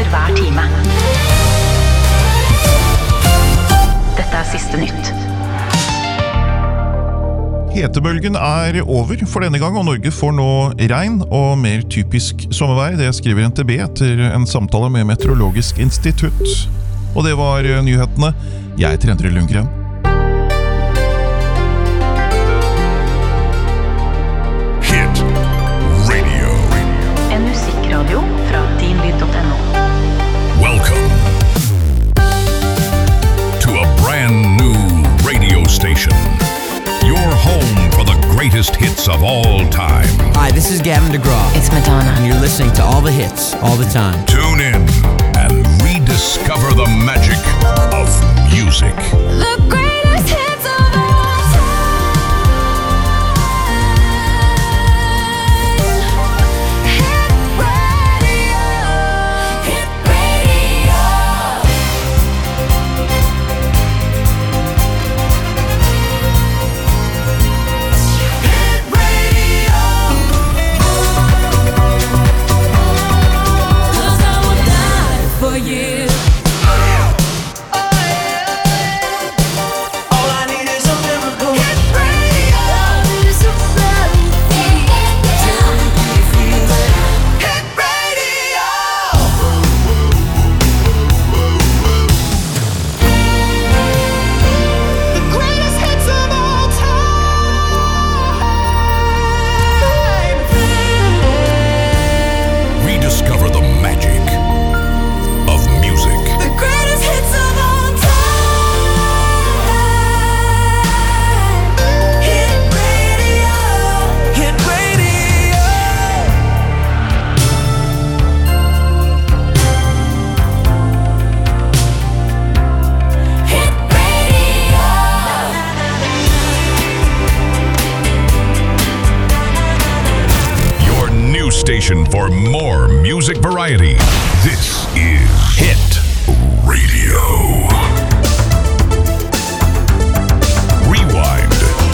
hver time. Dette siste nytt. Hetebølgen over for denne gang, og Norge får nå regn og mer typisk sommervær. Det skriver NTB etter en samtale med Meteorologisk institutt. Og det var nyhetene. Jeg heter Endre Lundgren. Hit Radio. En musikkradio fra dinlyd.no. Welcome to a brand new radio station. Your home for the greatest hits of all time. Hi, this is Gavin DeGraw. It's Madonna. And you're listening to all the hits, all the time. Tune in and rediscover the magic of music. The greatest hits of all time. Hit radio. Hit radio. Hit radio. 'Cause I would die for you. Rediscover the magic of music. The greatest hits of all time. Hit radio. Hit radio. Hit radio. Your new station for more music variety. This is Hit Radio. Rewind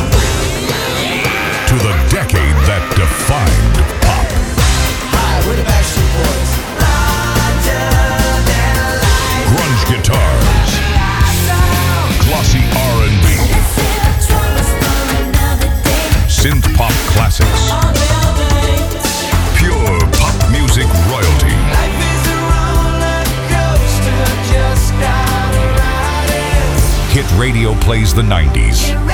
to the decade that defined pop. Hi, we're the Backstreet Boys. Grunge guitars, glossy R&B, synth pop classics, pure pop music royalty. Hit Radio plays the 90s,